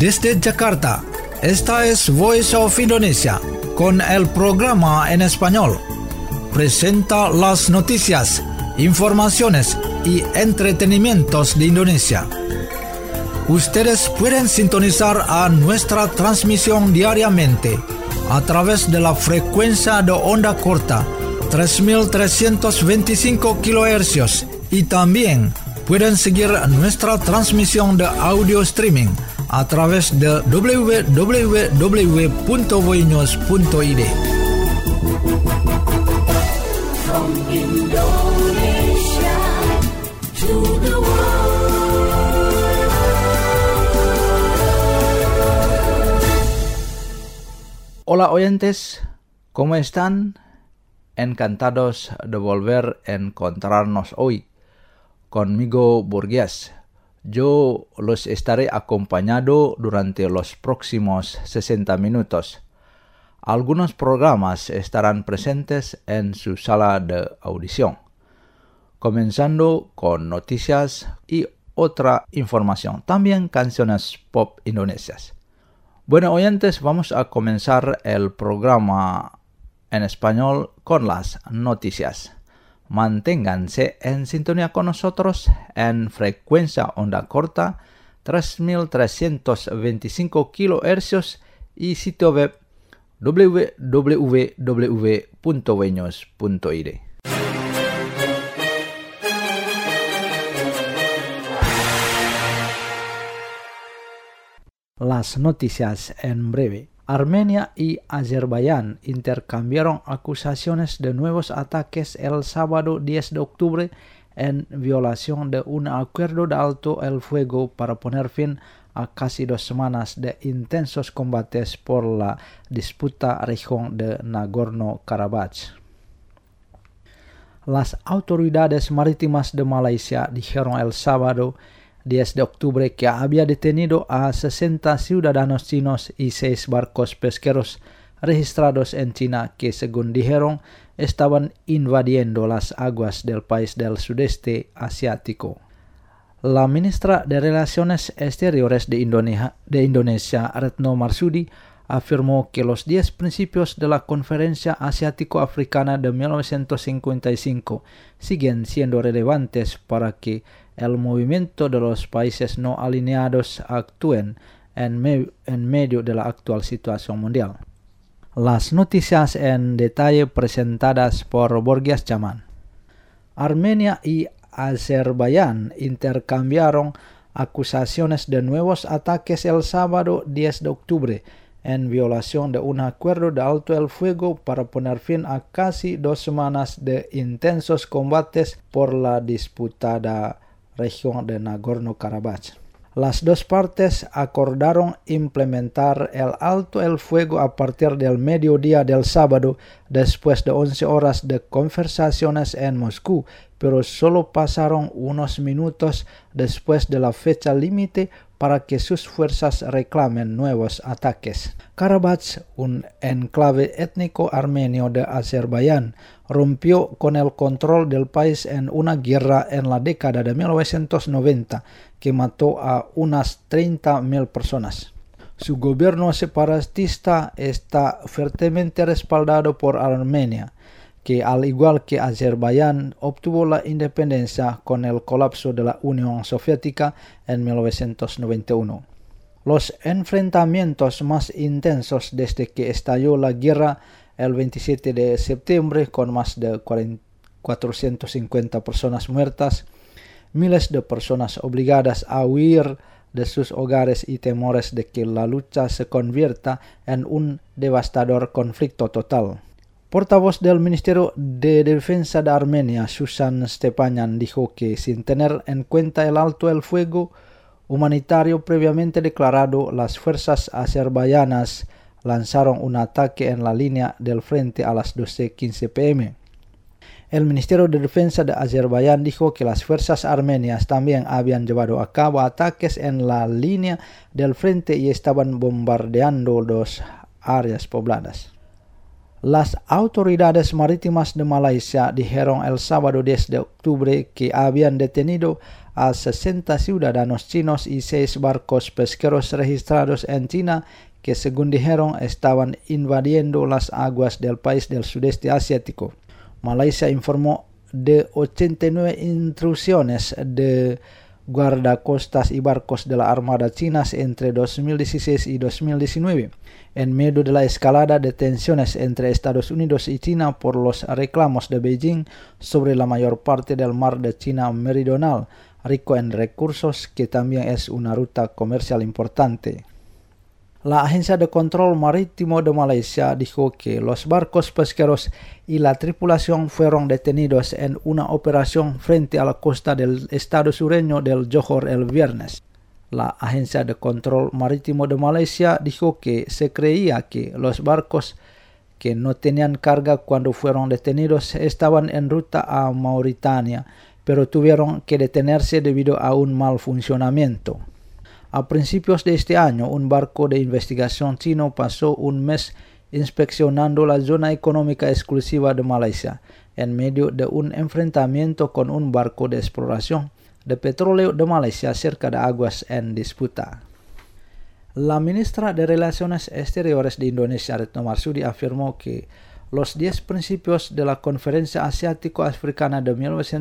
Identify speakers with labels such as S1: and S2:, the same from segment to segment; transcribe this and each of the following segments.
S1: Desde Jakarta, esta es Voice of Indonesia, con el programa en español. Presenta las noticias, informaciones y entretenimientos de Indonesia. Ustedes pueden sintonizar a nuestra transmisión diariamente a través de la frecuencia de onda corta 3.325 kHz y también pueden seguir nuestra transmisión de audio streaming a través de www.voinews.id.
S2: From Indonesia to the world.
S3: Hola oyentes, ¿cómo están? Encantados de volver a encontrarnos hoy. Conmigo Burgués. Yo los estaré acompañando durante los próximos 60 minutos. Algunos programas estarán presentes en su sala de audición, comenzando con noticias y otra información, también canciones pop indonesias. Bueno, oyentes, vamos a comenzar el programa en español con las noticias. Manténganse en sintonía con nosotros en frecuencia onda corta 3.325 kHz y sitio web www.voinews.id. Las noticias en breve. Armenia y Azerbaiyán intercambiaron acusaciones de nuevos ataques el sábado 10 de octubre en violación de un acuerdo de alto el fuego para poner fin a casi 2 semanas de intensos combates por la disputa región de Nagorno-Karabaj. Las autoridades marítimas de Malaysia dijeron el sábado 10 de octubre que había detenido a 60 ciudadanos chinos y 6 barcos pesqueros registrados en China que, según dijeron, estaban invadiendo las aguas del país del sudeste asiático. La ministra de Relaciones Exteriores de Indonesia, Retno Marsudi, afirmó que los 10 principios de la Conferencia Asiático-Africana de 1955 siguen siendo relevantes para que el movimiento de los países no alineados actúen en medio de la actual situación mundial. Las noticias en detalle presentadas por Borgias Chaman. Armenia y Azerbaiyán intercambiaron acusaciones de nuevos ataques el sábado 10 de octubre en violación de un acuerdo de alto el fuego para poner fin a casi 2 semanas de intensos combates por la disputada región de Nagorno-Karabaj. Las dos partes acordaron implementar el alto el fuego a partir del mediodía del sábado, después de 11 horas de conversaciones en Moscú, pero solo pasaron unos minutos después de la fecha límite para que sus fuerzas reclamen nuevos ataques. Karabaj, un enclave étnico armenio de Azerbaiyán, rompió con el control del país en una guerra en la década de 1990 que mató a unas 30.000 personas. Su gobierno separatista está fuertemente respaldado por Armenia, que al igual que Azerbaiyán obtuvo la independencia con el colapso de la Unión Soviética en 1991. Los enfrentamientos más intensos desde que estalló la guerra el 27 de septiembre, con más de 450 personas muertas, miles de personas obligadas a huir de sus hogares y temores de que la lucha se convierta en un devastador conflicto total. Portavoz del Ministerio de Defensa de Armenia, Susan Stepanyan, dijo que sin tener en cuenta el alto el fuego humanitario previamente declarado, las fuerzas azerbaiyanas lanzaron un ataque en la línea del frente a las 12:15 p.m. El Ministerio de Defensa de Azerbaiyán dijo que las fuerzas armenias también habían llevado a cabo ataques en la línea del frente y estaban bombardeando 2 áreas pobladas. Las autoridades marítimas de Malaysia dijeron el sábado 10 de octubre que habían detenido a 60 ciudadanos chinos y 6 barcos pesqueros registrados en China que, según dijeron, estaban invadiendo las aguas del país del sudeste asiático. Malaysia informó de 89 intrusiones de guardacostas y barcos de la Armada China entre 2016 y 2019, en medio de la escalada de tensiones entre Estados Unidos y China por los reclamos de Beijing sobre la mayor parte del mar de China Meridional, rico en recursos, que también es una ruta comercial importante. La Agencia de Control Marítimo de Malaysia dijo que los barcos pesqueros y la tripulación fueron detenidos en una operación frente a la costa del estado sureño del Johor el viernes. La Agencia de Control Marítimo de Malaysia dijo que se creía que los barcos que no tenían carga cuando fueron detenidos estaban en ruta a Mauritania, pero tuvieron que detenerse debido a un mal funcionamiento. A principios de este año, un barco de investigación chino pasó un mes inspeccionando la zona económica exclusiva de Malaysia, en medio de un enfrentamiento con un barco de exploración de petróleo de Malaysia cerca de aguas en disputa. La ministra de Relaciones Exteriores de Indonesia, Retno Marsudi, afirmó que los 10 principios de la Conferencia Asiático-Africana de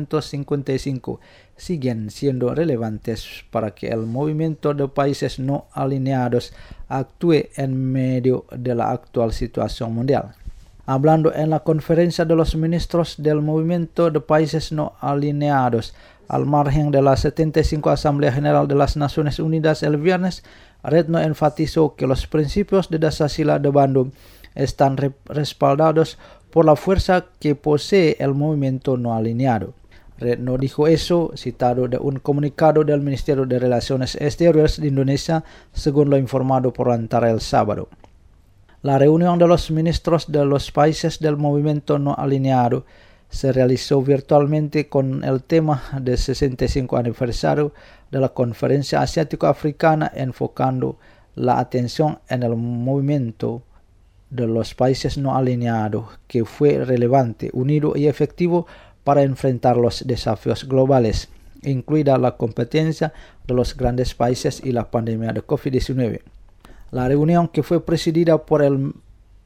S3: 1955 siguen siendo relevantes para que el movimiento de países no alineados actúe en medio de la actual situación mundial. Hablando en la conferencia de los ministros del movimiento de países no alineados al margen de la 75 Asamblea General de las Naciones Unidas el viernes, Retno enfatizó que los principios de Dasasila de Bandung están respaldados por la fuerza que posee el movimiento no alineado. Retno dijo eso citado de un comunicado del Ministerio de Relaciones Exteriores de Indonesia, según lo informado por Antara el sábado. La reunión de los ministros de los países del movimiento no alineado se realizó virtualmente con el tema del 65 aniversario de la Conferencia Asiático-Africana, enfocando la atención en el movimiento de los países no alineados, que fue relevante, unido y efectivo para enfrentar los desafíos globales, incluida la competencia de los grandes países y la pandemia de COVID-19. La reunión, que fue presidida por el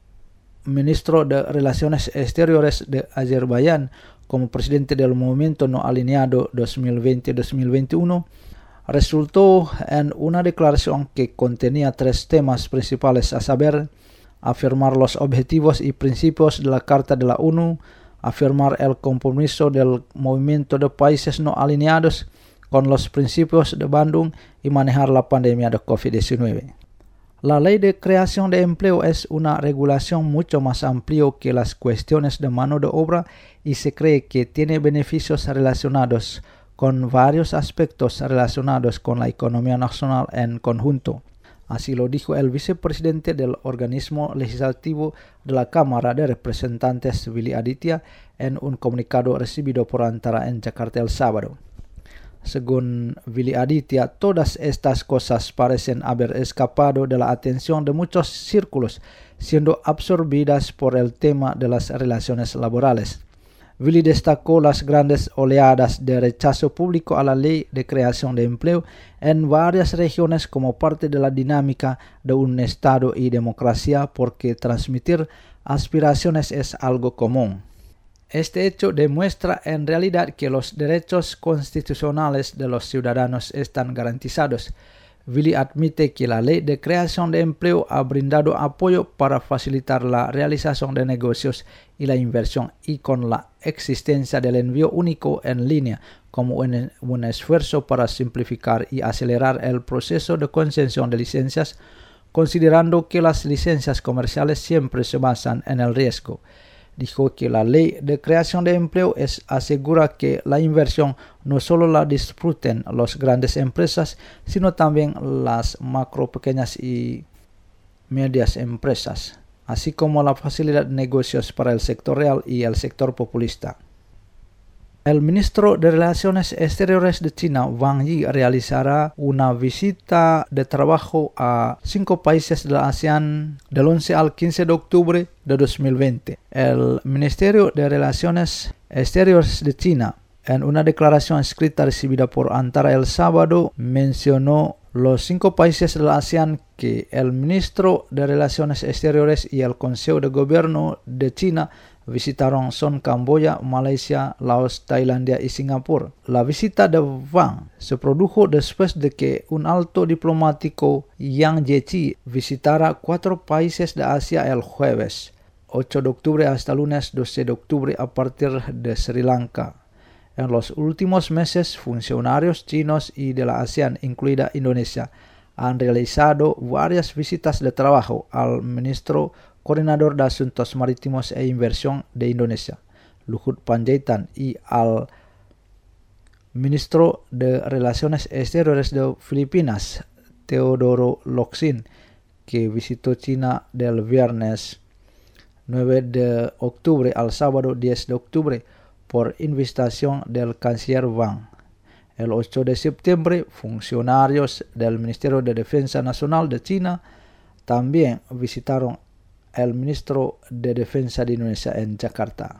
S3: ministro de Relaciones Exteriores de Azerbaiyán como presidente del movimiento no alineado 2020-2021, resultó en una declaración que contenía 3 temas principales, a saber, afirmar los objetivos y principios de la Carta de la ONU, afirmar el compromiso del movimiento de países no alineados con los principios de Bandung y manejar la pandemia de COVID-19. La Ley de Creación de Empleo es una regulación mucho más amplia que las cuestiones de mano de obra y se cree que tiene beneficios relacionados con varios aspectos relacionados con la economía nacional en conjunto. Así lo dijo el vicepresidente del organismo legislativo de la Cámara de Representantes, Willy Aditya, en un comunicado recibido por Antara en Jakarta el sábado. Según Willy Aditya, todas estas cosas parecen haber escapado de la atención de muchos círculos, siendo absorbidas por el tema de las relaciones laborales. Willy destacó las grandes oleadas de rechazo público a la Ley de Creación de Empleo en varias regiones como parte de la dinámica de un Estado y democracia, porque transmitir aspiraciones es algo común. Este hecho demuestra en realidad que los derechos constitucionales de los ciudadanos están garantizados. Willy admite que la Ley de Creación de Empleo ha brindado apoyo para facilitar la realización de negocios y la inversión, y con la existencia del envío único en línea como un esfuerzo para simplificar y acelerar el proceso de concesión de licencias, considerando que las licencias comerciales siempre se basan en el riesgo. Dijo que la Ley de Creación de Empleo asegura que la inversión no solo la disfruten las grandes empresas, sino también las macro, pequeñas y medias empresas, así como la facilidad de negocios para el sector real y el sector populista. El ministro de Relaciones Exteriores de China, Wang Yi, realizará una visita de trabajo a 5 países de la ASEAN del 11 al 15 de octubre de 2020. El Ministerio de Relaciones Exteriores de China, en una declaración escrita recibida por Antara el sábado, mencionó los 5 países de la ASEAN que el ministro de Relaciones Exteriores y el Consejo de Gobierno de China visitaron son Camboya, Malaysia, Laos, Tailandia y Singapur. La visita de Wang se produjo después de que un alto diplomático, Yang Jiechi, visitara 4 países de Asia el jueves 8 de octubre hasta lunes 12 de octubre a partir de Sri Lanka. En los últimos meses, funcionarios chinos y de la ASEAN, incluida Indonesia, han realizado varias visitas de trabajo al ministro coordinador de Asuntos Marítimos e Inversión de Indonesia, Luhut Panjaitan, y al ministro de Relaciones Exteriores de Filipinas, Teodoro Locsin, que visitó China del viernes 9 de octubre al sábado 10 de octubre por invitación del canciller Wang. El 8 de septiembre, funcionarios del Ministerio de Defensa Nacional de China también visitaron el ministro de Defensa de Indonesia en Jakarta.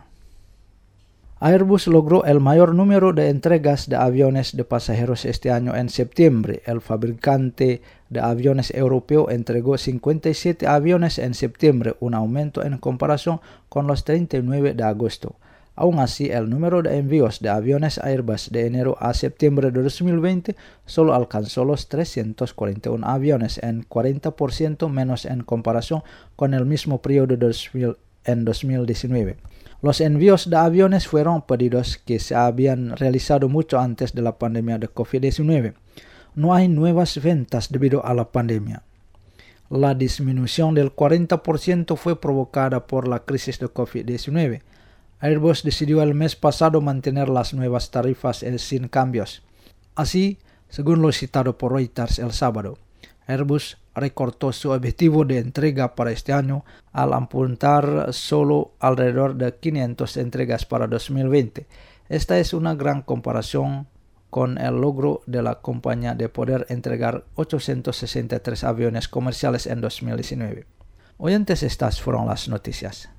S3: Airbus logró el mayor número de entregas de aviones de pasajeros este año en septiembre. El fabricante de aviones europeo entregó 57 aviones en septiembre, un aumento en comparación con los 39 de agosto. Aún así, el número de envíos de aviones Airbus de enero a septiembre de 2020 solo alcanzó los 341 aviones, en 40% menos en comparación con el mismo periodo en 2019. Los envíos de aviones fueron pedidos que se habían realizado mucho antes de la pandemia de COVID-19. No hay nuevas ventas debido a la pandemia. La disminución del 40% fue provocada por la crisis de COVID-19. Airbus decidió el mes pasado mantener las nuevas tarifas sin cambios. Así, según lo citado por Reuters el sábado, Airbus recortó su objetivo de entrega para este año al apuntar solo alrededor de 500 entregas para 2020. Esta es una gran comparación con el logro de la compañía de poder entregar 863 aviones comerciales en 2019. Oyentes, estas fueron las noticias.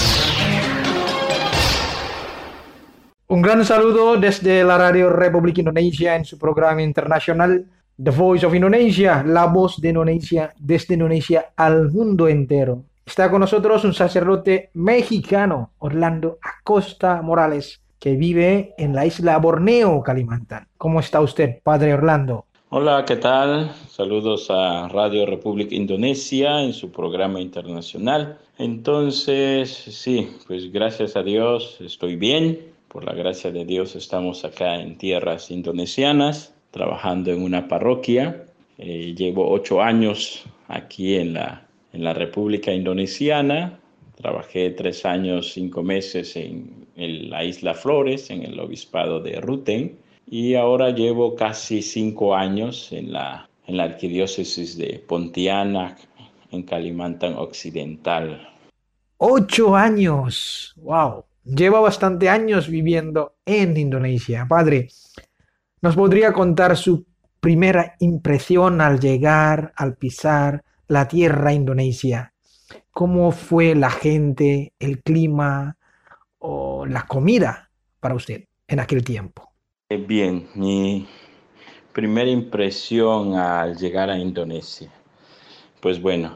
S4: Un gran saludo desde la Radio Republik Indonesia en su programa internacional The Voice of Indonesia, la voz de Indonesia, desde Indonesia al mundo entero. Está con nosotros un sacerdote mexicano, Orlando Acosta Morales, que vive en la isla Borneo, Kalimantan. ¿Cómo está usted, Padre Orlando?
S5: Hola, ¿qué tal? Saludos a Radio Republic Indonesia en su programa internacional. Entonces, sí, pues gracias a Dios estoy bien. Por la gracia de Dios estamos acá en tierras indonesianas, trabajando en una parroquia. Llevo 8 años aquí en la República Indonesiana. Trabajé 3 años, 5 meses en la Isla Flores, en el obispado de Ruteng. Y ahora llevo casi 5 años en la arquidiócesis de Pontianak, en Kalimantan Occidental.
S4: 8 años, wow. Lleva bastante años viviendo en Indonesia. Padre, ¿nos podría contar su primera impresión al llegar, al pisar la tierra indonesia? ¿Cómo fue la gente, el clima o la comida para usted en aquel tiempo?
S5: Bien, mi primera impresión al llegar a Indonesia. Pues bueno,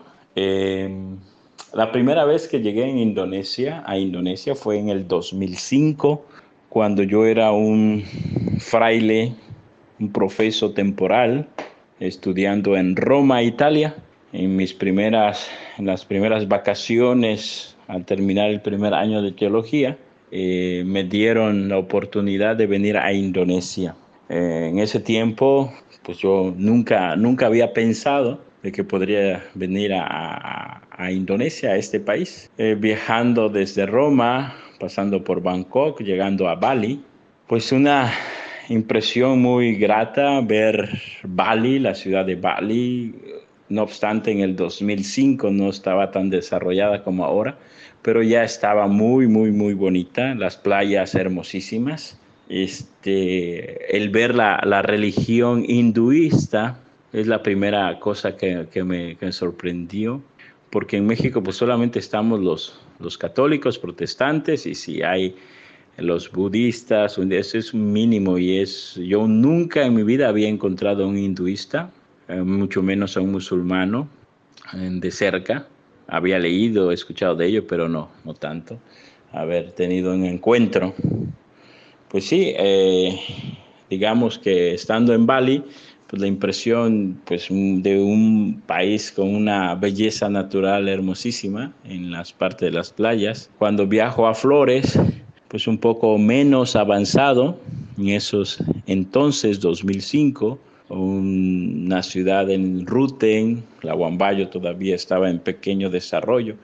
S5: la primera vez que llegué a Indonesia fue en el 2005, cuando yo era un fraile, un profeso temporal, estudiando en Roma, Italia. En las primeras vacaciones, al terminar el primer año de teología, me dieron la oportunidad de venir a Indonesia. En ese tiempo, pues yo nunca había pensado de que podría venir a Indonesia, a este país. Viajando desde Roma, pasando por Bangkok, llegando a Bali. Pues una impresión muy grata ver Bali, la ciudad de Bali. No obstante, en el 2005 no estaba tan desarrollada como ahora, pero ya estaba muy, muy, muy bonita. Las playas hermosísimas. El ver la religión hinduista es la primera cosa que me sorprendió, porque en México pues solamente estamos los católicos, protestantes, y si hay los budistas, eso es un mínimo, yo nunca en mi vida había encontrado a un hinduista, mucho menos a un musulmano de cerca. Había leído, escuchado de ello, pero no tanto haber tenido un encuentro. Pues sí, digamos que estando en Bali, pues la impresión pues, de un país con una belleza natural hermosísima en las partes de las playas. Cuando viajo a Flores, pues un poco menos avanzado en esos entonces, 2005, una ciudad en Ruten, la Huambayo todavía estaba en pequeño desarrollo.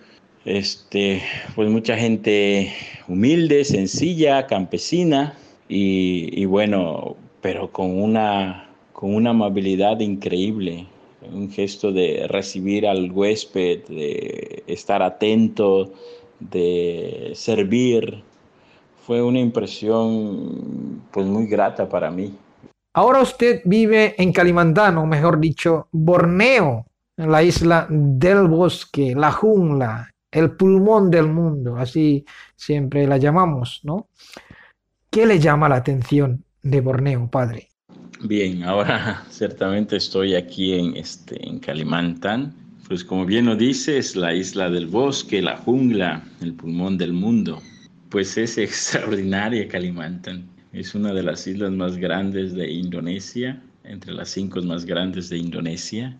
S5: Pues mucha gente humilde, sencilla, campesina y bueno, pero con una amabilidad increíble, un gesto de recibir al huésped, de estar atento, de servir. Fue una impresión pues muy grata para mí.
S4: Ahora usted vive en Kalimantan, o mejor dicho, Borneo, en la isla del bosque, la jungla, el pulmón del mundo, así siempre la llamamos, ¿no? ¿Qué le llama la atención de Borneo, padre?
S5: Bien, ahora ciertamente estoy aquí en Kalimantan. Pues como bien lo dices, la isla del bosque, la jungla, el pulmón del mundo. Pues es extraordinaria Kalimantan. Es una de las islas más grandes de Indonesia, entre las 5 más grandes de Indonesia.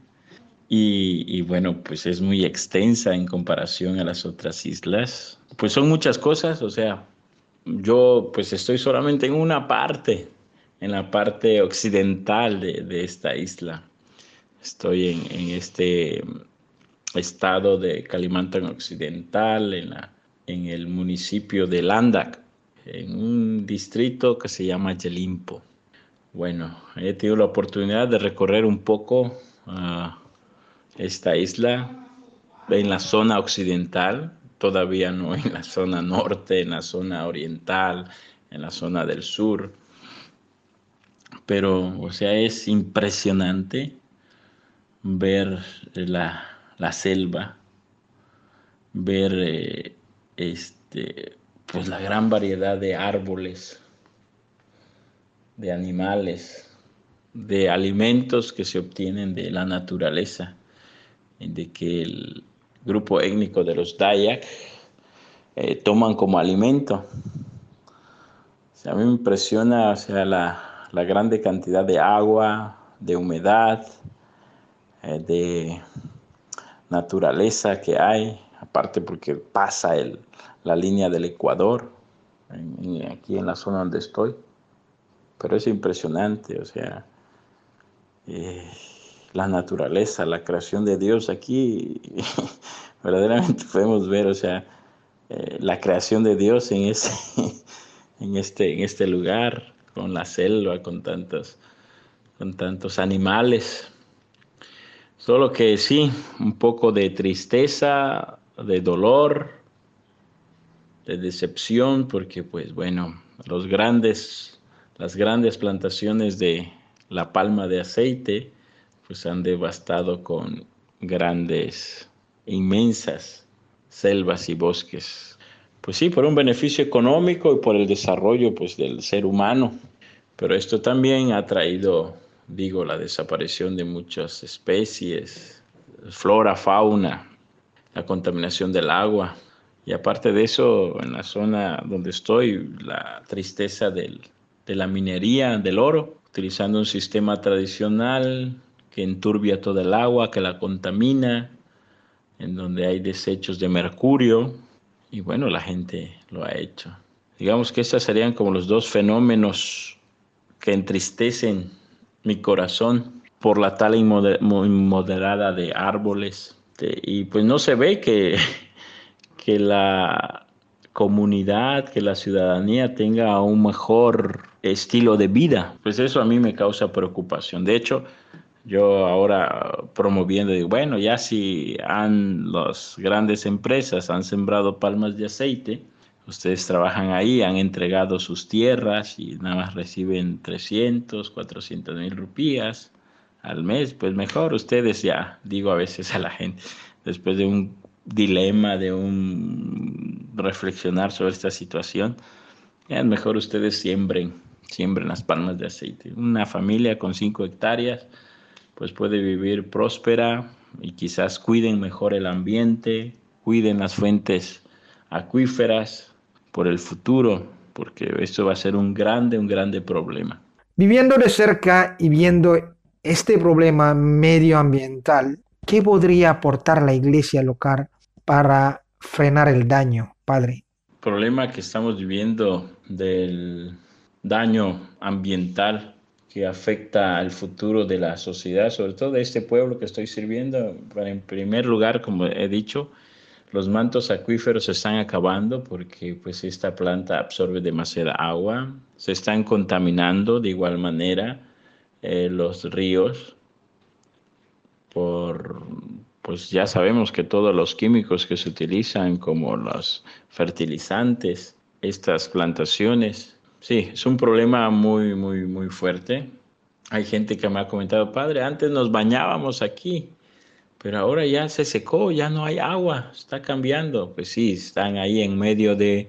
S5: Y bueno, pues es muy extensa en comparación a las otras islas. Pues son muchas cosas, o sea, yo pues estoy solamente en la parte occidental de esta isla. Estoy en este estado de Kalimantan Occidental, en el municipio de Landak, en un distrito que se llama Yelimpo. Bueno, he tenido la oportunidad de recorrer un poco esta isla en la zona occidental, todavía no en la zona norte, en la zona oriental, en la zona del sur. Pero, o sea, es impresionante ver la selva, ver pues la gran variedad de árboles, de animales, de alimentos que se obtienen de la naturaleza, de que el grupo étnico de los Dayak toman como alimento. O sea, a mí me impresiona, o sea, la grande cantidad de agua, de humedad, de naturaleza que hay, aparte porque pasa la línea del Ecuador, aquí en la zona donde estoy. Pero es impresionante, o sea, la naturaleza, la creación de Dios aquí, verdaderamente podemos ver, o sea, la creación de Dios en este lugar, con la selva, con tantos animales. Solo que sí, un poco de tristeza, de dolor, de decepción, porque pues bueno, las grandes plantaciones de la palma de aceite pues han devastado con grandes, inmensas selvas y bosques. Pues sí, por un beneficio económico y por el desarrollo pues del ser humano. Pero esto también ha traído, digo, la desaparición de muchas especies, flora, fauna, la contaminación del agua. Y aparte de eso, en la zona donde estoy, la tristeza de la minería del oro, utilizando un sistema tradicional que enturbia toda el agua, que la contamina, en donde hay desechos de mercurio. Y bueno, la gente lo ha hecho. Digamos que estos serían como los dos fenómenos que entristecen mi corazón por la tala inmoderada de árboles. Y pues no se ve que la comunidad, que la ciudadanía tenga un mejor estilo de vida. Pues eso a mí me causa preocupación. De hecho, yo ahora promoviendo, digo, bueno, ya si las grandes empresas han sembrado palmas de aceite, Ustedes trabajan ahí, han entregado sus tierras y nada más reciben 300, 400,000 rupias al mes. Pues mejor ustedes ya, digo a veces a la gente, después de un dilema, de un reflexionar sobre esta situación, ya es mejor ustedes siembren las palmas de aceite. Una familia con 5 hectáreas pues puede vivir próspera y quizás cuiden mejor el ambiente, cuiden las fuentes acuíferas por el futuro, porque esto va a ser un grande problema.
S4: Viviendo de cerca y viendo este problema medioambiental, ¿qué podría aportar la iglesia local para frenar el daño, padre?
S5: El problema que estamos viviendo del daño ambiental que afecta al futuro de la sociedad, sobre todo de este pueblo que estoy sirviendo. En primer lugar, como he dicho, los mantos acuíferos se están acabando porque pues esta planta absorbe demasiada agua. Se están contaminando de igual manera los ríos pues ya sabemos que todos los químicos que se utilizan como los fertilizantes, estas plantaciones. Sí, es un problema muy fuerte. Hay gente que me ha comentado, padre, antes nos bañábamos aquí, pero ahora ya se secó, ya no hay agua, está cambiando. Pues sí, están ahí en medio de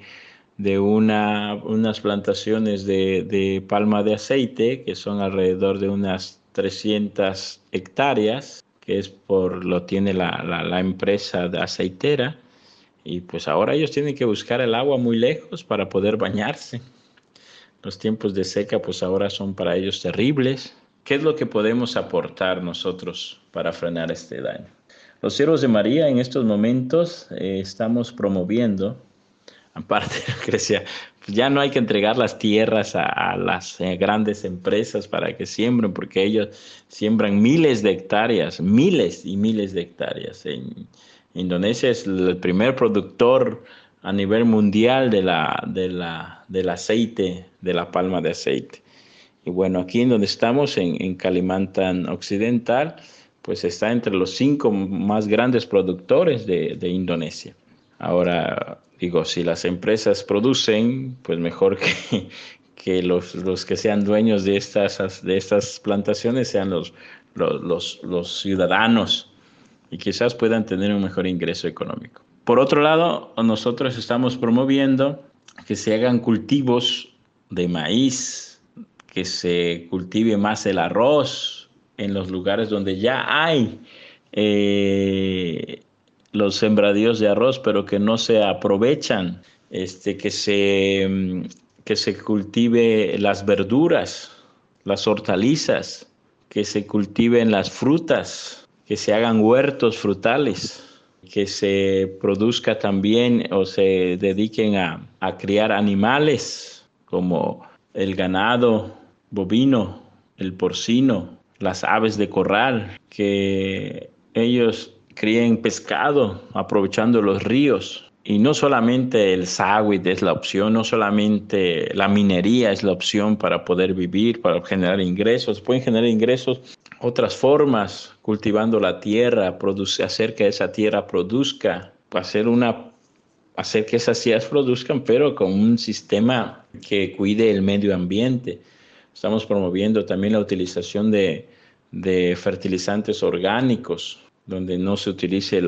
S5: unas plantaciones de palma de aceite, que son alrededor de unas 300 hectáreas, que lo tiene la empresa de aceitera, y pues ahora ellos tienen que buscar el agua muy lejos para poder bañarse. Los tiempos de seca pues ahora son para ellos terribles. ¿Qué es lo que podemos aportar nosotros para frenar este daño? Los siervos de María en estos momentos estamos promoviendo, aparte de lo que decía, ya no hay que entregar las tierras a las grandes empresas para que siembren, porque ellos siembran miles de hectáreas, miles y miles de hectáreas. Indonesia es el primer productor a nivel mundial del aceite, de la palma de aceite. Y bueno, aquí en donde estamos, en Kalimantan Occidental, pues está entre los 5 más grandes productores de Indonesia. Ahora, digo, si las empresas producen, pues mejor que los que sean dueños de estas plantaciones sean los ciudadanos y quizás puedan tener un mejor ingreso económico. Por otro lado, nosotros estamos promoviendo que se hagan cultivos de maíz, que se cultive más el arroz en los lugares donde ya hay los sembradíos de arroz, pero que no se aprovechan, que se cultive las verduras, las hortalizas, que se cultiven las frutas, que se hagan huertos frutales, que se produzca también o se dediquen a criar animales como el ganado bovino, el porcino, las aves de corral, que ellos críen pescado aprovechando los ríos. Y no solamente el sáhuit es la opción, no solamente la minería es la opción para poder vivir, para generar ingresos. Pueden generar ingresos otras formas, cultivando la tierra, hacer que esa tierra produzca, hacer que esas tierras produzcan, pero con un sistema que cuide el medio ambiente. Estamos promoviendo también la utilización de fertilizantes orgánicos, donde no se utilice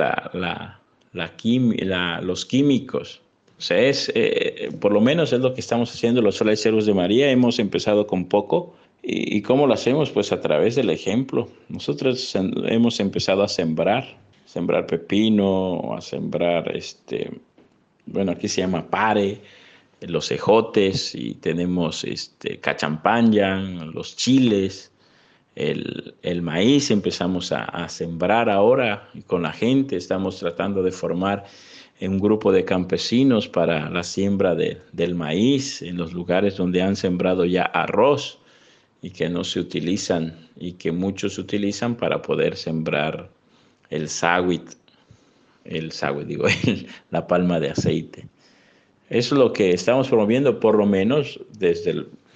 S5: los químicos. O sea, por lo menos es lo que estamos haciendo los Siervos de María. Hemos empezado con poco. ¿Y cómo lo hacemos? Pues a través del ejemplo. Nosotros hemos empezado a sembrar pepino, a sembrar, aquí se llama pare, los ejotes, y tenemos cachampanyan, los chiles, el maíz. Empezamos a sembrar ahora y con la gente estamos tratando de formar un grupo de campesinos para la siembra del maíz en los lugares donde han sembrado ya arroz y que no se utilizan y que muchos utilizan para poder sembrar el sáhuit, la palma de aceite. Eso es lo que estamos promoviendo, por lo menos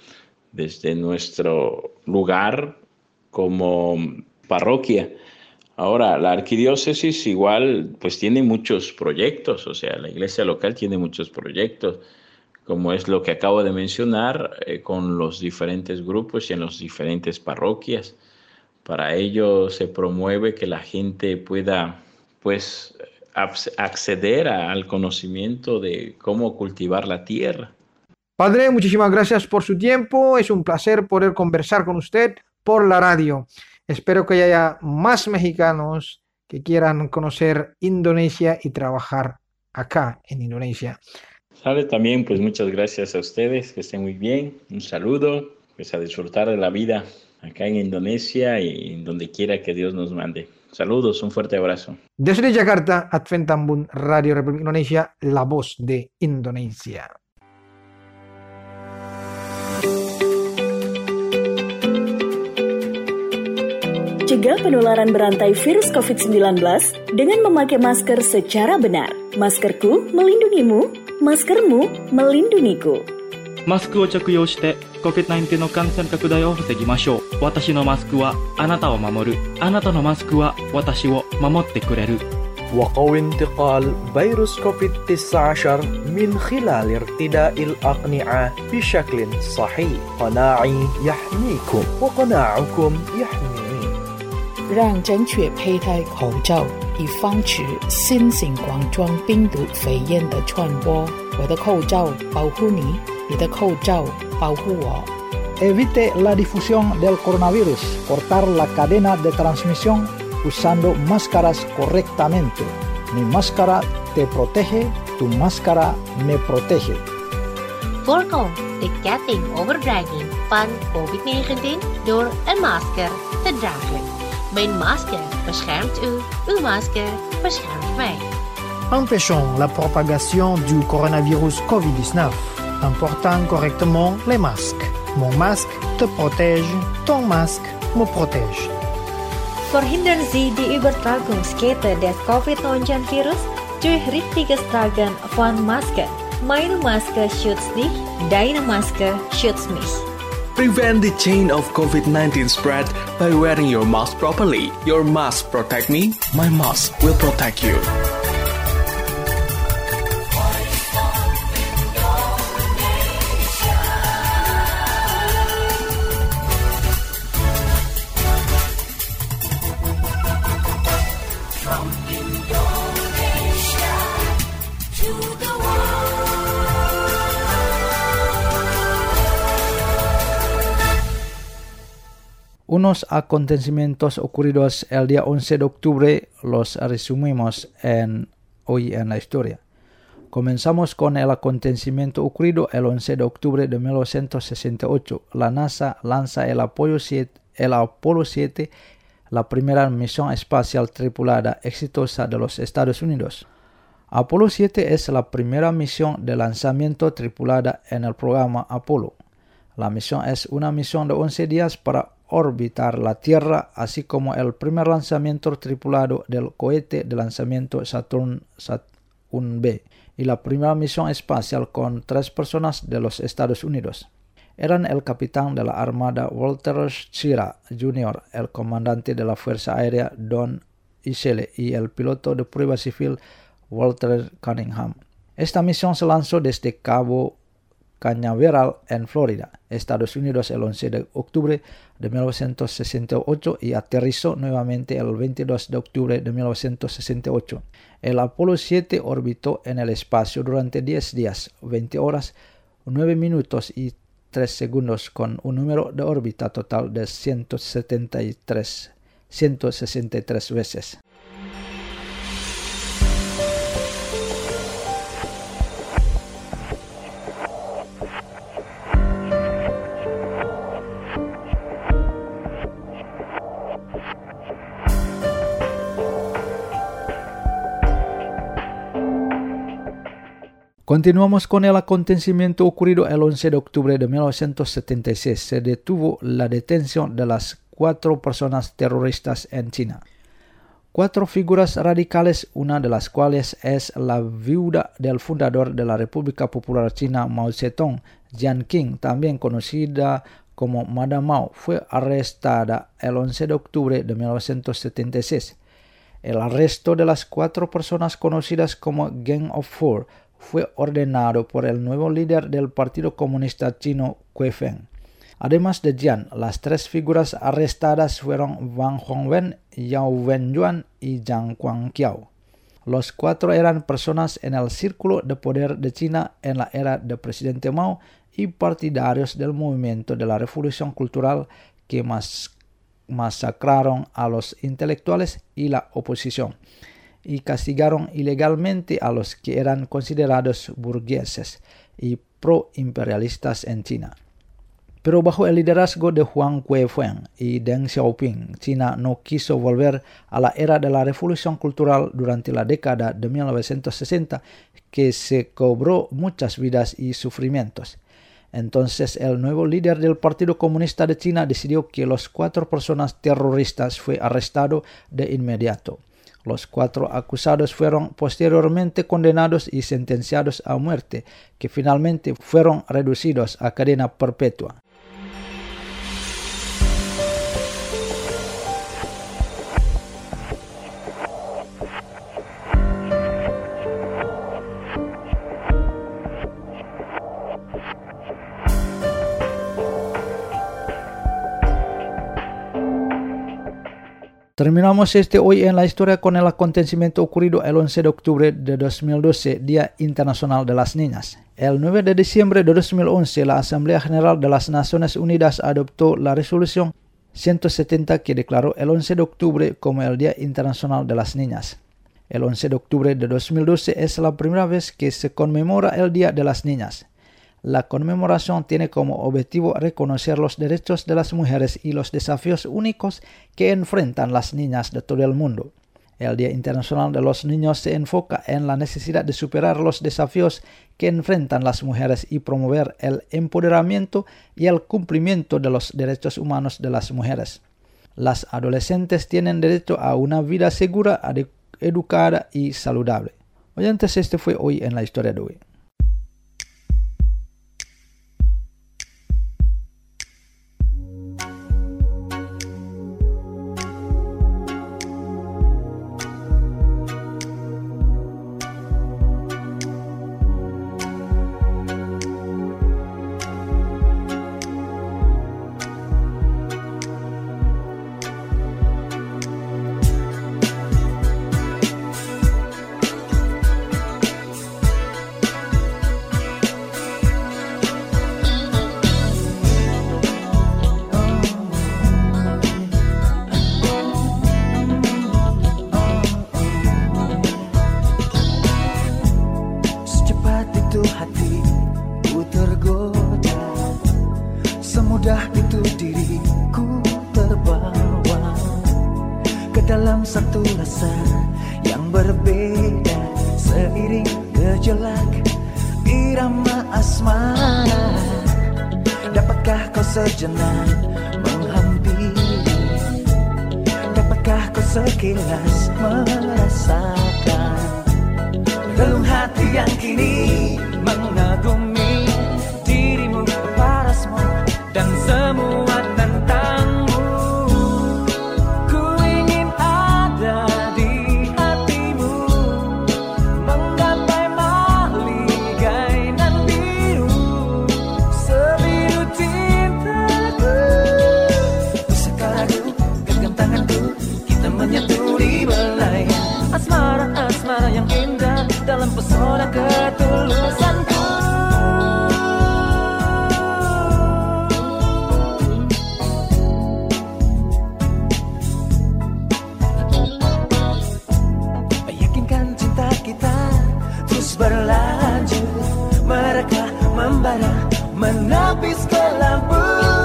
S5: desde nuestro lugar como parroquia. Ahora, la arquidiócesis igual pues tiene muchos proyectos, o sea, la iglesia local tiene muchos proyectos, como es lo que acabo de mencionar, con los diferentes grupos y en las diferentes parroquias. Para ello se promueve que la gente pueda pues acceder al conocimiento de cómo cultivar la tierra.
S4: Padre, muchísimas gracias por su tiempo. Es un placer poder conversar con usted por la radio. Espero que haya más mexicanos que quieran conocer Indonesia y trabajar acá en Indonesia.
S5: Sale también, pues muchas gracias a ustedes, que estén muy bien. Un saludo, pues a disfrutar de la vida acá en Indonesia y en donde quiera que Dios nos mande. Saludos, un fuerte abrazo.
S4: Desde Jakarta, Advent Tambun, Radio Republik Indonesia, la voz de Indonesia.
S6: Cegah penularan berantai virus COVID-19 dengan memakai masker secara benar. Maskerku melindungimu, maskermu melindungiku.
S7: マスクを着用して COVID-19 の感染拡大を防ぎましょう。私のマスクはあなたを守る。あなたのマスクは私を守ってくれる。
S8: وقوي انتقال فيروس كوفيد-19 من خلال ارتداء الأقنعة بشكل صحيح. قناعي يحميكم وقناعكم يحميني.
S9: 让正确佩戴口罩，以防止新型冠状病毒肺炎的传播。我的口罩保护你，你的口罩保护我。
S1: Evite la difusión del coronavirus. Cortar la cadena de transmisión usando máscaras correctamente. Mi máscara te protege, tu máscara me protege.
S10: Voorkom de ketting overdrijving van COVID-19 door een masker te dragen. Mijn masker beschermt u, uw masker beschermt mij.
S11: Empêchons la propagation du coronavirus COVID-19 en portant correctement les masques. Mon masque te protège, ton masque me protège.
S12: Verhindern Sie die Übertragungskette des COVID-19-Virus durch richtiges Tragen von Maske. Meine Maske schützt dich, deine Maske schützt mich.
S13: Prevent the chain of COVID-19 spread by wearing your mask properly. Your mask protect me, my mask will protect you.
S3: Unos acontecimientos ocurridos el día 11 de octubre los resumimos hoy en la historia. Comenzamos con el acontecimiento ocurrido el 11 de octubre de 1968. La NASA lanza el Apolo 7, la primera misión espacial tripulada exitosa de los Estados Unidos. Apolo 7 es la primera misión de lanzamiento tripulada en el programa Apolo. La misión es una misión de 11 días para orbitar la Tierra, así como el primer lanzamiento tripulado del cohete de lanzamiento Saturn V y la primera misión espacial con 3 personas de los Estados Unidos. Eran el capitán de la Armada Walter Schirra Jr., el comandante de la Fuerza Aérea Don Isele y el piloto de prueba civil Walter Cunningham. Esta misión se lanzó desde Cabo Cañaveral en Florida, Estados Unidos el 11 de octubre de 1968 y aterrizó nuevamente el 22 de octubre de 1968. El Apolo 7 orbitó en el espacio durante 10 días, 20 horas, 9 minutos y 3 segundos con un número de órbita total de 163 veces. Continuamos con el acontecimiento ocurrido el 11 de octubre de 1976. Se detuvo la detención de las 4 personas terroristas en China. 4 figuras radicales, una de las cuales es la viuda del fundador de la República Popular China, Mao Zedong, Jiang Qing, también conocida como Madame Mao, fue arrestada el 11 de octubre de 1976. El arresto de las 4 personas conocidas como Gang of Four fue ordenado por el nuevo líder del Partido Comunista Chino, Cui Feng. Además de Jian, las 3 figuras arrestadas fueron Wang Hongwen, Yao Wenyuan y Zhang Guangqiao. Los 4 eran personas en el círculo de poder de China en la era del presidente Mao y partidarios del movimiento de la Revolución Cultural que masacraron a los intelectuales y la oposición y castigaron ilegalmente a los que eran considerados burgueses y pro-imperialistas en China. Pero bajo el liderazgo de Huang Kuei-feng y Deng Xiaoping, China no quiso volver a la era de la Revolución Cultural durante la década de 1960, que se cobró muchas vidas y sufrimientos. Entonces el nuevo líder del Partido Comunista de China decidió que los 4 personas terroristas fue arrestado de inmediato. Los 4 acusados fueron posteriormente condenados y sentenciados a muerte, que finalmente fueron reducidos a cadena perpetua. Terminamos hoy en la historia con el acontecimiento ocurrido el 11 de octubre de 2012, Día Internacional de las Niñas. El 9 de diciembre de 2011, la Asamblea General de las Naciones Unidas adoptó la resolución 170 que declaró el 11 de octubre como el Día Internacional de las Niñas. El 11 de octubre de 2012 es la primera vez que se conmemora el Día de las Niñas. La conmemoración tiene como objetivo reconocer los derechos de las mujeres y los desafíos únicos que enfrentan las niñas de todo el mundo. El Día Internacional de los Niños se enfoca en la necesidad de superar los desafíos que enfrentan las mujeres y promover el empoderamiento y el cumplimiento de los derechos humanos de las mujeres. Las adolescentes tienen derecho a una vida segura, educada y saludable. Oyentes, este fue hoy en la historia de hoy.
S14: dalam satu rasa yang berbeda, seiring gejolak irama asmara. Dapatkah kau sejenak menghampiri? Dapatkah kau sekilas merasakan relung hati yang kini mengagumi dirimu, parasmu dan semua tentangmu. Ku ingin ada di hatimu, menggapai maligai nan biru, sebiru cintaku. Sekarang genggam tanganku, kita menyatu di belayan asmara-asmara yang indah dalam pesona ketulusanku. Yakinkan cinta kita terus berlanjut, mereka membara menapis ke lampu.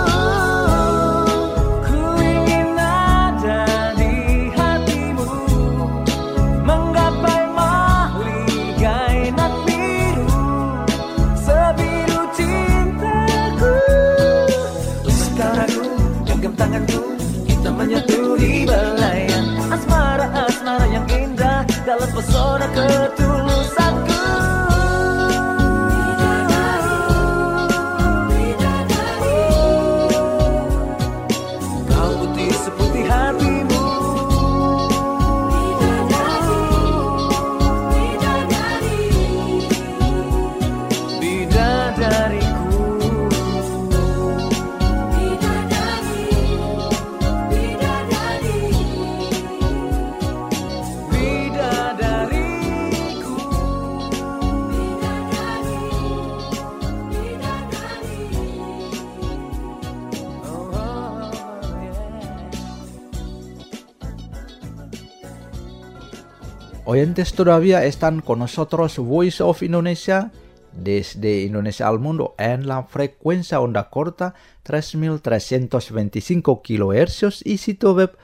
S14: Ku ingin ada di hatimu, menggapai maligai nan biru, sebiru cintaku. Sekarang aku genggam tanganku, kita menyatu di belayan asmara-asmara yang indah dalam pesona ketulusanku. Kau putih seputih hatimu,
S3: Oyentes todavía están con nosotros Voice of Indonesia desde Indonesia al mundo en la frecuencia onda corta 3325 kHz y sitio web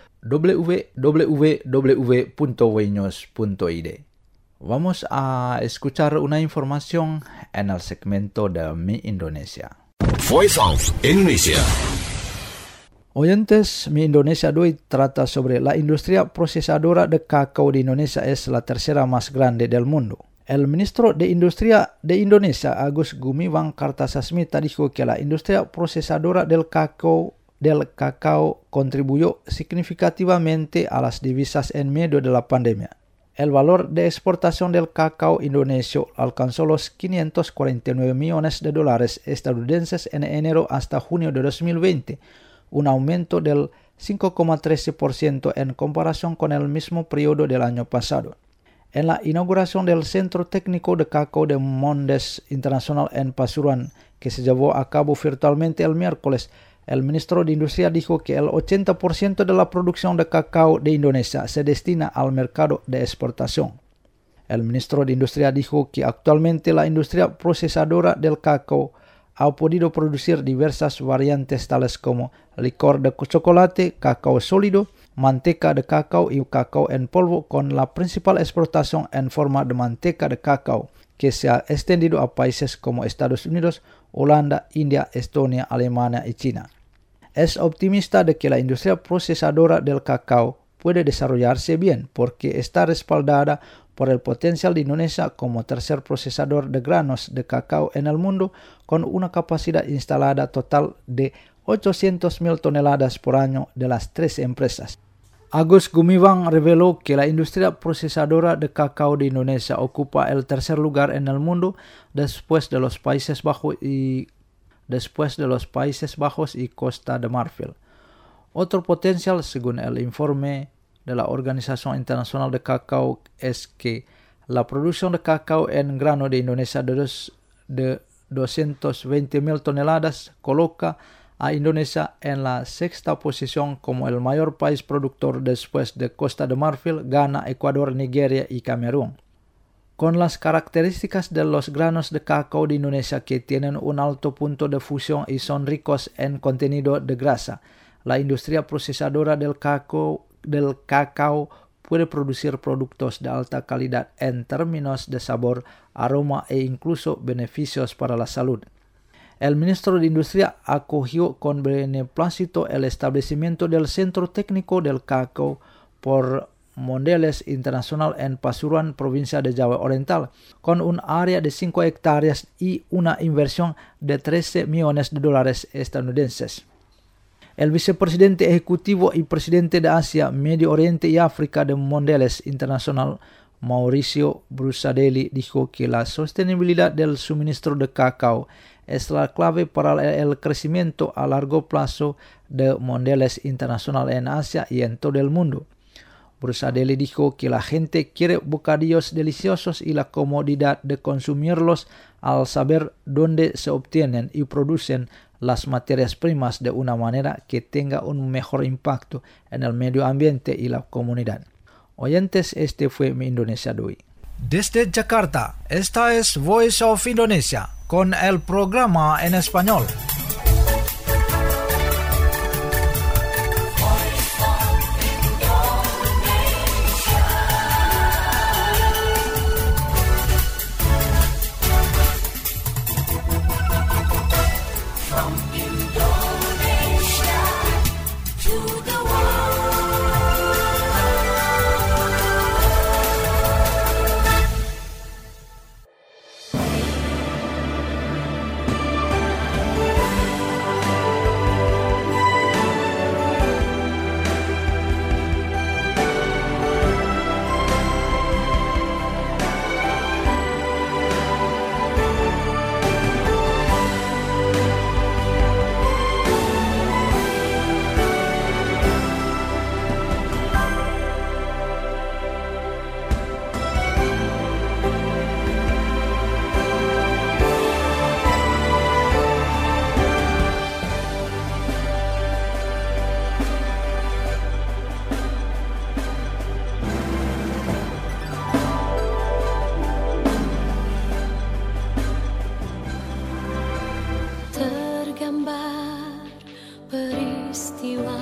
S3: www.wnews.id. Vamos a escuchar una información en el segmento de Mi Indonesia.
S15: Voice of Indonesia.
S3: Oyentes, Mi Indonesia hoy trata sobre la industria procesadora de cacao de Indonesia es la tercera más grande del mundo. El ministro de Industria de Indonesia, Agus Gumiwang Kartasasmita, dijo que la industria procesadora del cacao contribuyó significativamente a las divisas en medio de la pandemia. El valor de exportación del cacao indonesio alcanzó los $549 millones estadounidenses en enero hasta junio de 2020, un aumento del 5,13% en comparación con el mismo periodo del año pasado. En la inauguración del Centro Técnico de Cacao de Mondes Internacional en Pasuruan, que se llevó a cabo virtualmente el miércoles, el ministro de Industria dijo que el 80% de la producción de cacao de Indonesia se destina al mercado de exportación. El ministro de Industria dijo que actualmente la industria procesadora del cacao ha podido producir diversas variantes tales como licor de chocolate, cacao sólido, manteca de cacao y cacao en polvo, con la principal exportación en forma de manteca de cacao, que se ha extendido a países como Estados Unidos, Holanda, India, Estonia, Alemania y China. Es optimista de que la industria procesadora del cacao puede desarrollarse bien porque está respaldada por el potencial de Indonesia como tercer procesador de granos de cacao en el mundo, con una capacidad instalada total de 800.000 toneladas por año de las 3 empresas. Agus Gumiwang reveló que la industria procesadora de cacao de Indonesia ocupa el tercer lugar en el mundo después de los Países Bajos y Costa de Marfil. Otro potencial, según el informe de la Organización Internacional de Cacao, es que la producción de cacao en grano de Indonesia de 220.000 toneladas coloca a Indonesia en la sexta posición como el mayor país productor después de Costa de Marfil, Ghana, Ecuador, Nigeria y Camerún. Con las características de los granos de cacao de Indonesia que tienen un alto punto de fusión y son ricos en contenido de grasa, la industria procesadora del cacao puede producir productos de alta calidad en términos de sabor, aroma e incluso beneficios para la salud. El ministro de Industria acogió con beneplácito el establecimiento del Centro Técnico del Cacao por Mondelez Internacional en Pasuruan, provincia de Java Oriental, con un área de 5 hectáreas y una inversión de $13 millones estadounidenses. El vicepresidente ejecutivo y presidente de Asia, Medio Oriente y África de Mondelez Internacional, Mauricio Brusadelli, dijo que la sostenibilidad del suministro de cacao es la clave para el crecimiento a largo plazo de Mondelez Internacional en Asia y en todo el mundo. Brusadelli dijo que la gente quiere bocadillos deliciosos y la comodidad de consumirlos al saber dónde se obtienen y producen las materias primas de una manera que tenga un mejor impacto en el medio ambiente y la comunidad. Oyentes, este fue Mi Indonesia de hoy.
S1: Desde Jakarta, esta es Voice of Indonesia con el programa en español.
S16: peristiwa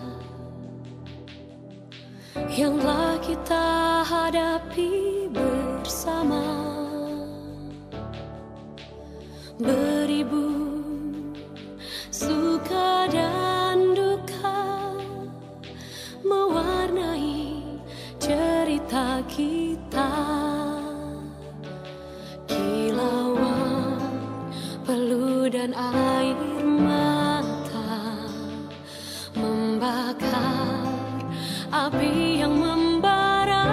S16: yang telah kita hadapi bersama. Beribu suka dan duka mewarnai cerita kita. Kilauan peluh dan air mata membakar api yang membara.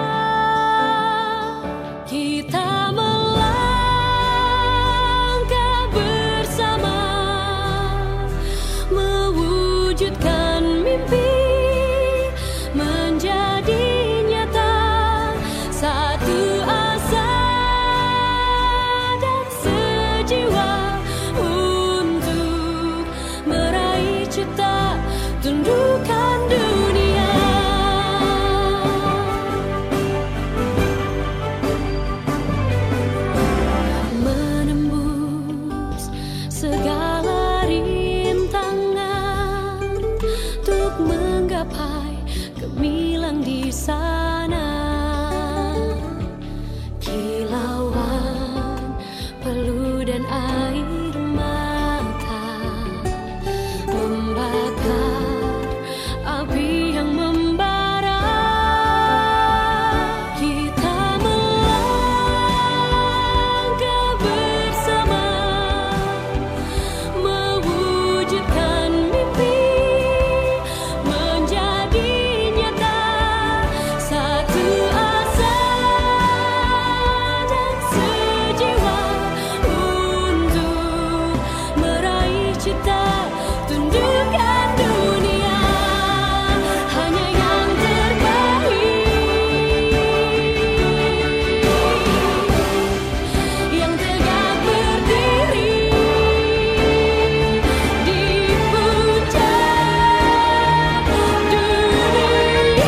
S16: Kita melangkah bersama mewujudkan mimpi menjadi nyata. Satu asa dan sejiwa untuk meraih cita tundukkan dunia. Menembus segala rintangan untuk menggapai gemilang di sana. Kilauan peluh dan air mata membakar api yang membara. Kita melangkah bersama mewujudkan mimpi menjadi nyata. Satu asa dan sejiwa untuk meraih cita tundukkan dunia. Hanya yang terbaik yang tegak berdiri di puncak dunia.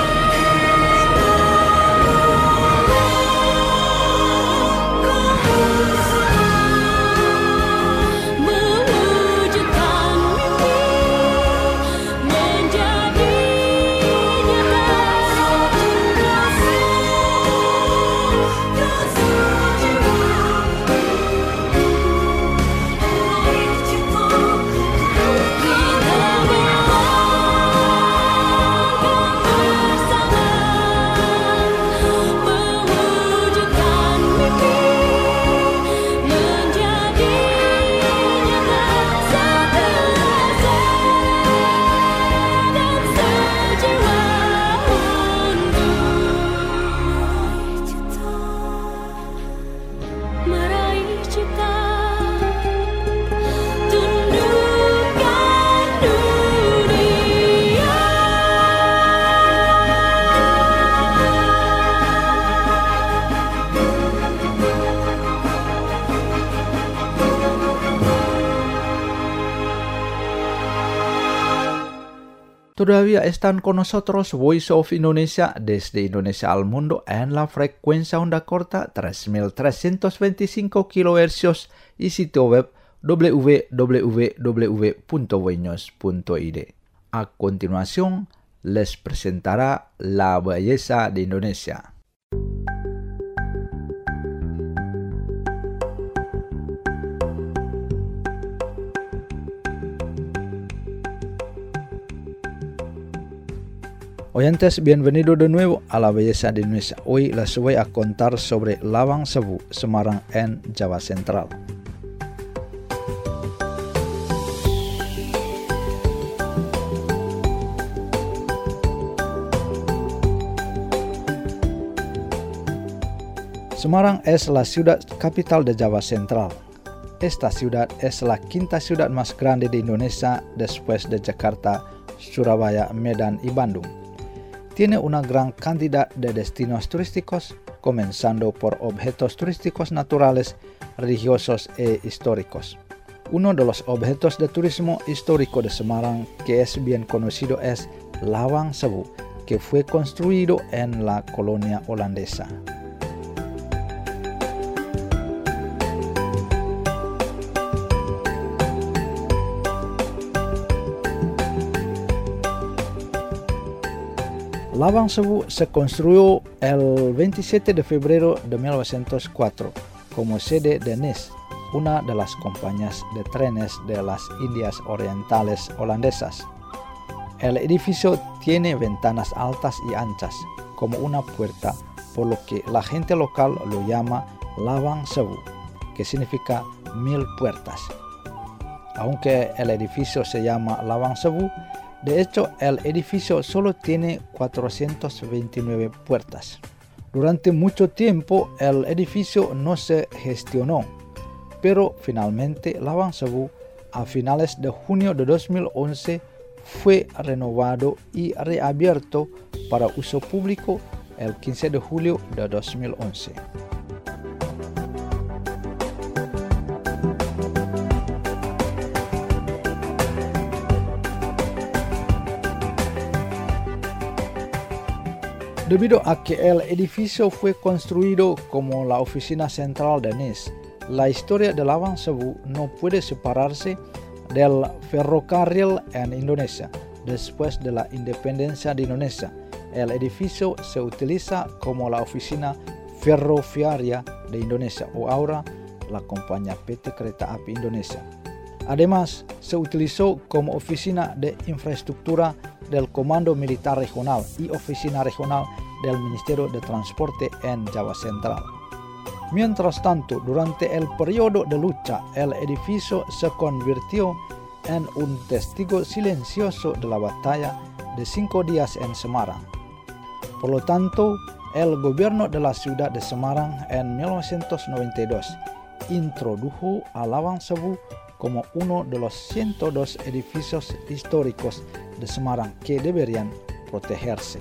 S16: Mewujudkan mimpi menjadi nyata. Meraih cita tundukkan dunia.
S3: Todavía están con nosotros Voice of Indonesia desde Indonesia al mundo en la frecuencia onda corta 3325 kHz y sitio web www.voinews.id. A continuación, les presentará la belleza de Indonesia. Oyentes, bienvenido de nuevo a la belleza de Indonesia. Hoy les voy a contar sobre Lawang Sewu, Semarang en Java Central. Semarang es la ciudad capital de Java Central. Esta ciudad es la quinta ciudad más grande de Indonesia después de Jakarta, Surabaya, Medan y Bandung. Tiene una gran cantidad de destinos turísticos, comenzando por objetos turísticos naturales, religiosos e históricos. Uno de los objetos de turismo histórico de Semarang que es bien conocido es Lawang Sewu, que fue construido en la colonia holandesa. Lavang Sewu se construyó el 27 de febrero de 1904 como sede de NS, una de las compañías de trenes de las Indias Orientales holandesas. El edificio tiene ventanas altas y anchas, como una puerta, por lo que la gente local lo llama Lavang Sewu, que significa 1000 puertas. Aunque el edificio se llama Lavang Sewu, de hecho el edificio solo tiene 429 puertas. Durante mucho tiempo el edificio no se gestionó, pero finalmente Lavang Sewu a finales de junio de 2011 fue renovado y reabierto para uso público el 15 de julio de 2011. Debido a que el edificio fue construido como la oficina central de NS, la historia de Lavang Sewu no puede separarse del ferrocarril en Indonesia. Después de la independencia de Indonesia, el edificio se utiliza como la oficina ferroviaria de Indonesia o ahora la compañía PT Kereta Api Indonesia. Además, se utilizó como oficina de infraestructura del Comando Militar Regional y oficina regional del Ministerio de Transporte en Java Central. Mientras tanto, durante el periodo de lucha, el edificio se convirtió en un testigo silencioso de la batalla de 5 días en Semarang. Por lo tanto, el gobierno de la ciudad de Semarang en 1992 introdujo a Lavang Sewu como uno de los 102 edificios históricos de Semarang que deberían protegerse.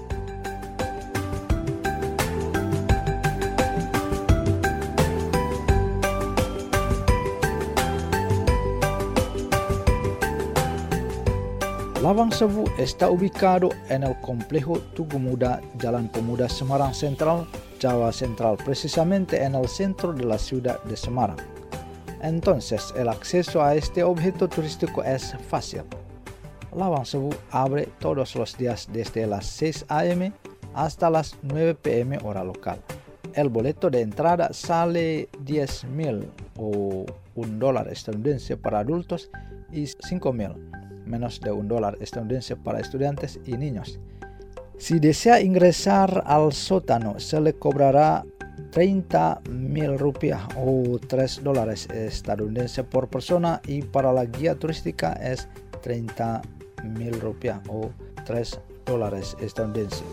S3: Lavang Sewu está ubicado en el complejo Tugu Muda, Jalan Pemuda Semarang Central, Java Central, precisamente en el centro de la ciudad de Semarang. Entonces, el acceso a este objeto turístico es fácil. Lavang Sewu abre todos los días desde las 6 a.m. hasta las 9 p.m. hora local. El boleto de entrada sale 10.000 o $1 estadounidense para adultos y 5.000, menos de $1 estadounidense para estudiantes y niños. Si desea ingresar al sótano, se le cobrará 30.000 rupiah o $3 estadounidense por persona, y para la guía turística es 30.000 rupiah o $3 estadounidense.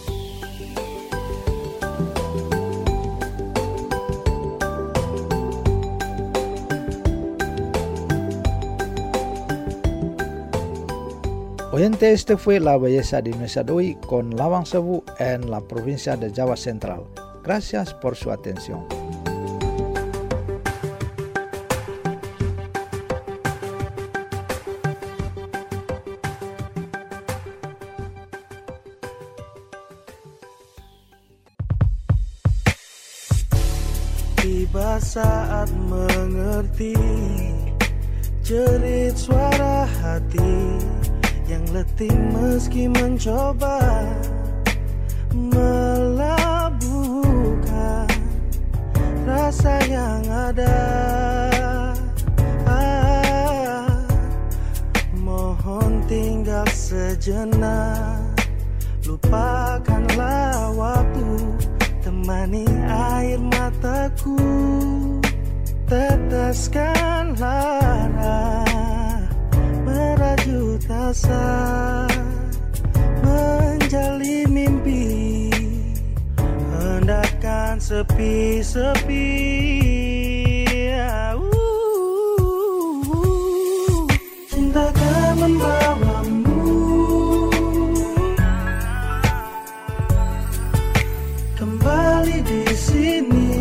S3: Oyente, este fue la belleza de Indonesia de hoy con Lavang Sewu en la provincia de Java Central. Gracias por su atención.
S17: Tiba saat mengerti jerit suara hati yang letih meski mencoba melabuhkan rasa yang ada. Mohon tinggal sejenak, lupakanlah waktu, temani air mataku, teteskan lara merajut asa, menjalin mimpi, hendakkan sepi-sepi. Cinta akan membawamu kembali di sini,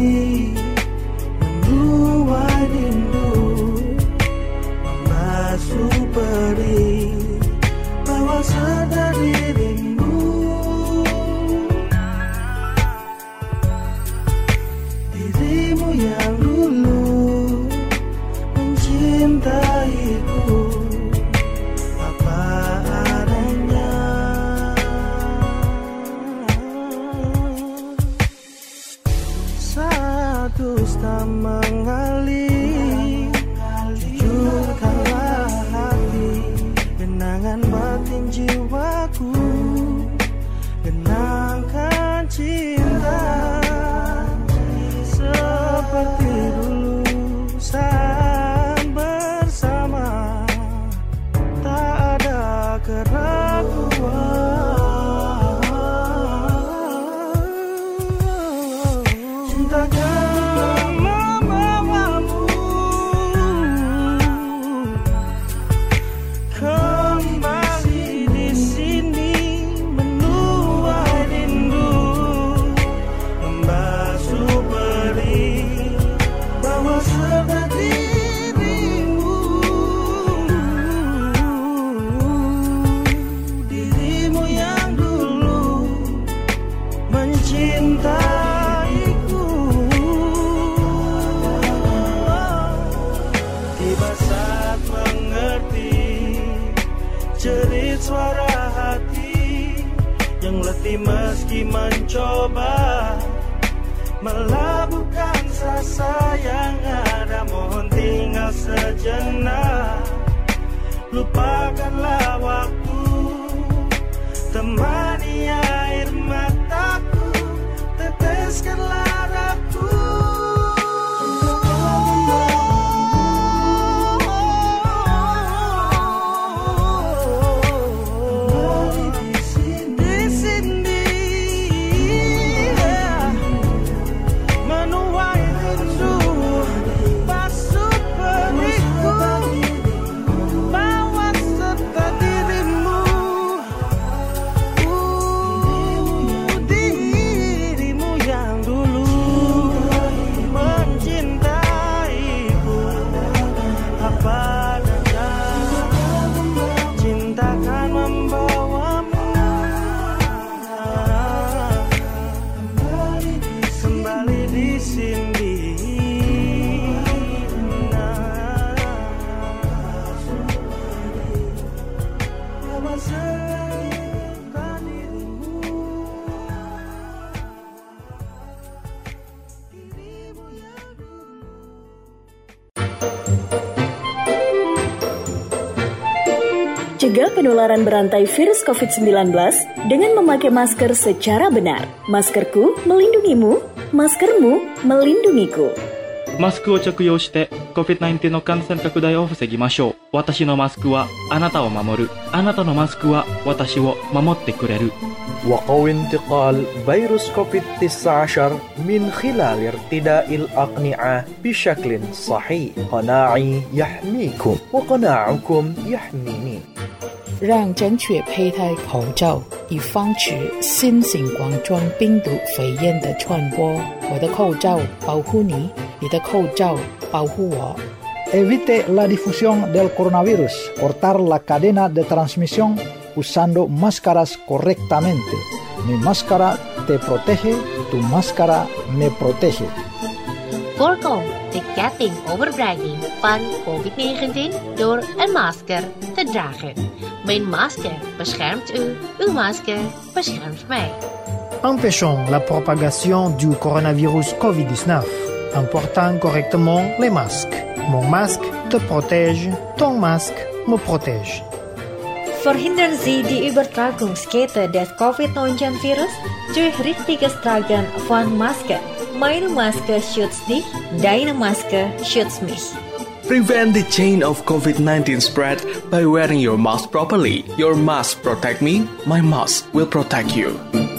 S17: menuai rindu, membasuh pedih, bawa sadar dirimu. Dirimu yang dulu mencintaiku apa adanya. Coba saat mengerti jerit suara hati yang letih meski mencoba melabuhkan rasa yang ada. Mohon tinggal sejenak, lupakanlah waktu, temani air mataku, teteskanlah daku.
S6: Cegah penularan berantai virus COVID-19 dengan memakai masker secara benar. Maskerku melindungimu, maskermu melindungiku.
S7: マスクを着用して COVID-19 の感染拡大を防ぎましょう。私のマスクはあなたを守る。あなたのマスクは私を守ってくれる。
S8: وقوي انتقال فيروس كوفيد-19 من خلال ارتداء الأقنعة بشكل صحيح. قناعي يحميكم وقناعكم يحميني.
S9: 让正确佩戴口罩，以防止新型冠状病毒肺炎的传播。我的口罩保护你，你的口罩保护我。
S1: Evite la difusión del coronavirus. Cortar la cadena de transmisión usando máscaras correctamente. Mi máscara te protege, tu máscara me protege.
S10: Voorkom de ketting overbrenging van COVID-19 door een masker te dragen. Mijn masker beschermt u, uw masker beschermt mij.
S11: Empêchons la propagation du coronavirus COVID-19 en portant correctement les masques. Mon masque te protège, ton masque me protège.
S12: Verhindern Sie die Übertragungskette des Covid-19-Virus durch richtiges Tragen von Maske. Meine Maske schützt dich, deine Maske schützt mich.
S13: Prevent the chain of COVID-19 spread by wearing your mask properly. Your mask protect me, my mask will protect you.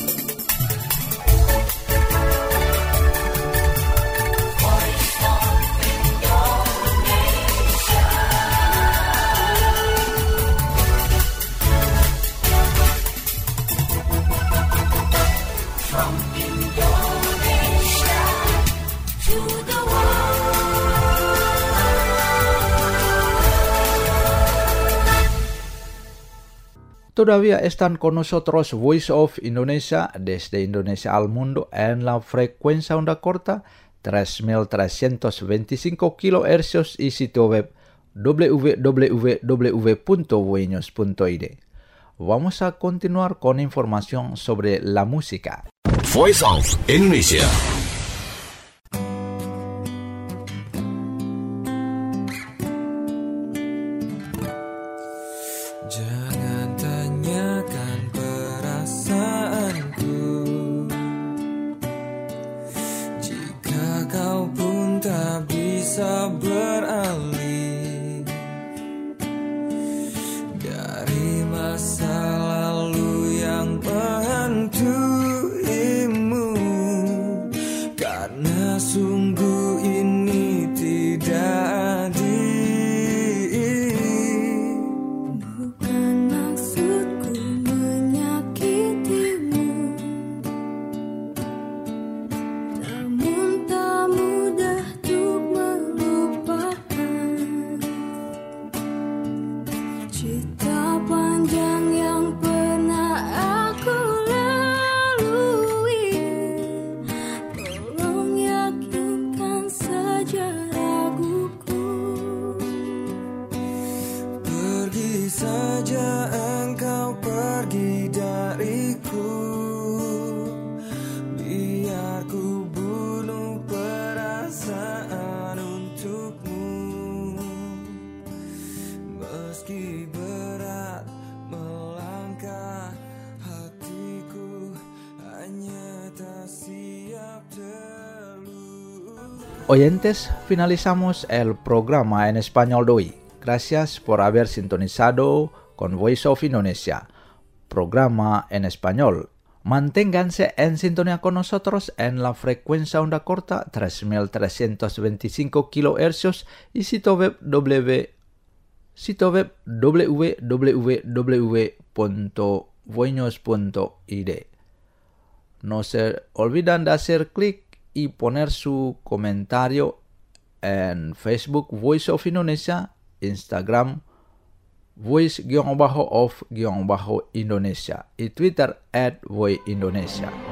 S1: Todavía están con nosotros Voice of Indonesia desde Indonesia al mundo en la frecuencia onda corta 3325 kHz y sitio web www.voinews.id. Vamos a continuar con información sobre la música.
S15: Voice of Indonesia.
S18: Beralih dari masa lalu yang menghantuimu, saja engkau pergi dariku, biar ku bunuh perasaan untukmu. Meski berat melangkah, hatiku hanya tak siap terluka.
S1: Oyentes, finalizamos el programa en español de hoy. Gracias por haber sintonizado con Voice of Indonesia, programa en español. Manténganse en sintonía con nosotros en la frecuencia onda corta 3325 kHz y sitio web www.voinos.id. No se olviden de hacer clic y poner su comentario en Facebook Voice of Indonesia, Instagram Voice_of_Indonesia y Twitter @voiceindonesia.